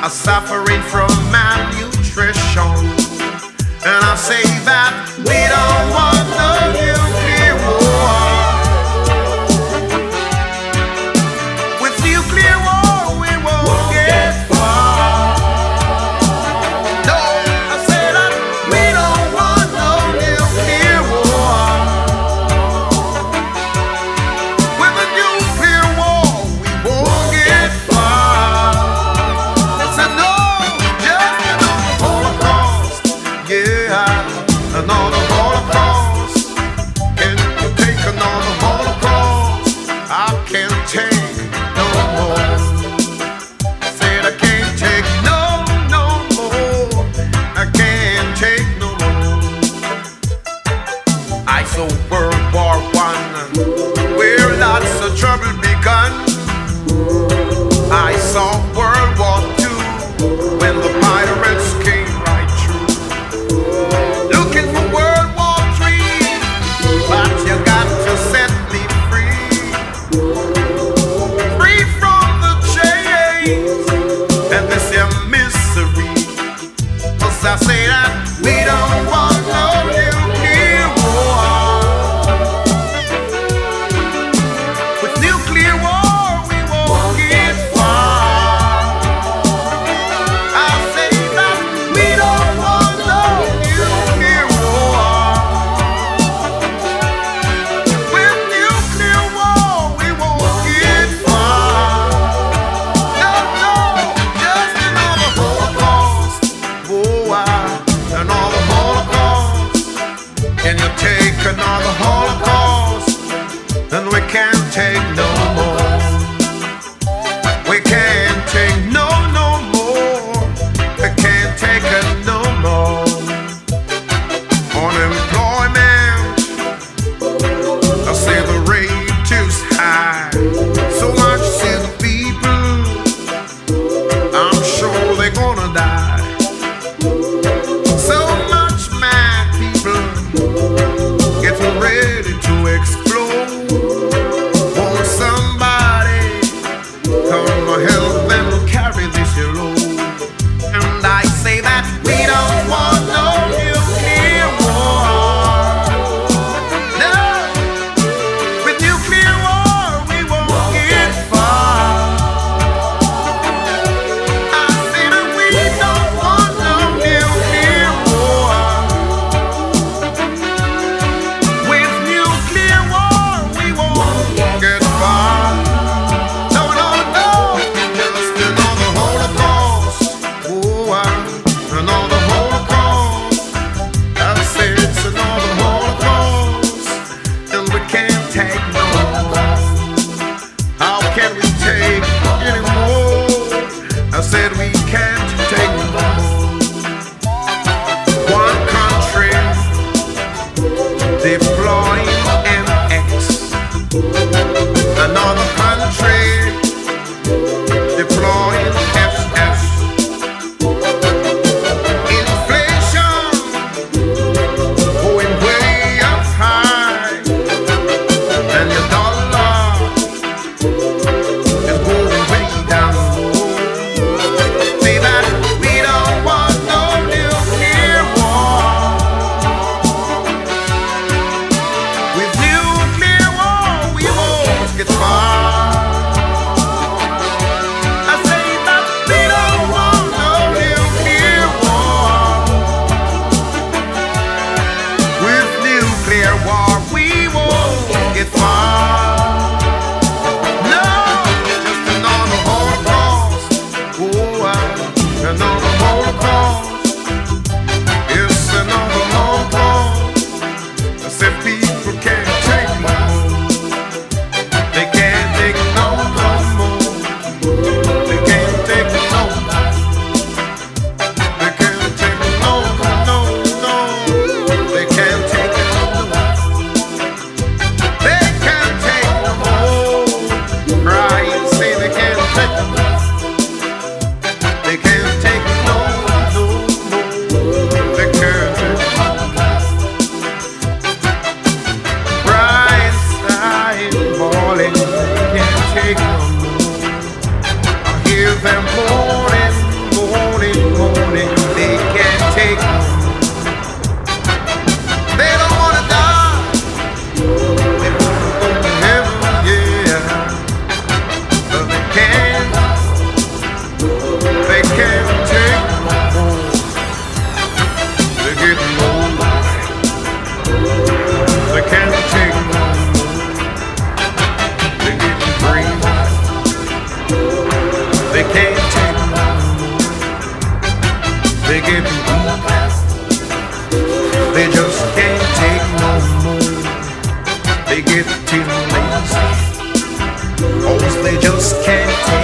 suffering from malnutrition. And I say that we don't want no nuclear war. With nuclear war, we won't get far. No, I say that we don't want no nuclear war. With a nuclear war, we won't get far. I said no, just another Holocaust. Yeah, another Holocaust. Can you take another Holocaust? I can't take no more. Said I can't take no more. I can't take no more. I saw World War I, where lots of trouble begun. I saw World War II, when the pirates came right through. Looking for World War III, but you got to set me free. Free from the chains and this here misery. 'Cause I say that we don't want no nuclear war. With nuclear war, we won't get far. I say that we don't want no nuclear war. With nuclear war, we won't get far. No, just another Holocaust. Oh, another Holocaust. Can you take another Holocaust? Then we can't take no more. We can't take no more. We can't take it no more. Unemployment, I say the rate is high. So much say the people, I'm sure they're gonna die. So much mad people getting ready to explode. Won't somebody come help them carry this load? And I say that we don't want no nuclear war. No, with nuclear war we won't get far. I say that we don't want no nuclear war. With nuclear war we won't get far. No, just another Holocaust. Oh, another Holocaust. I say it's another Holocaust, and we can't take no more. How can we take any more? I said we can't take no more. One country deploying MX, another country deploying FF. Inflation going way up high, and your dollar is going way down low. Say that we don't want no nuclear war. With nuclear war, we won't get far. I say that we don't want no nuclear war. With nuclear war, we won't get far. No, just another Holocaust. Oh, another Holocaust. It's another Holocaust. I said people can't take no more. They can't take no more. They can't take no more. They can't take no. They can't take it no more. They can't take no more. Right? Say they can't take no more. They can't take no more. They can't take no more. Right side falling. Can't take no more. I hear them moaning, getting lazy. 'Cause they just can't take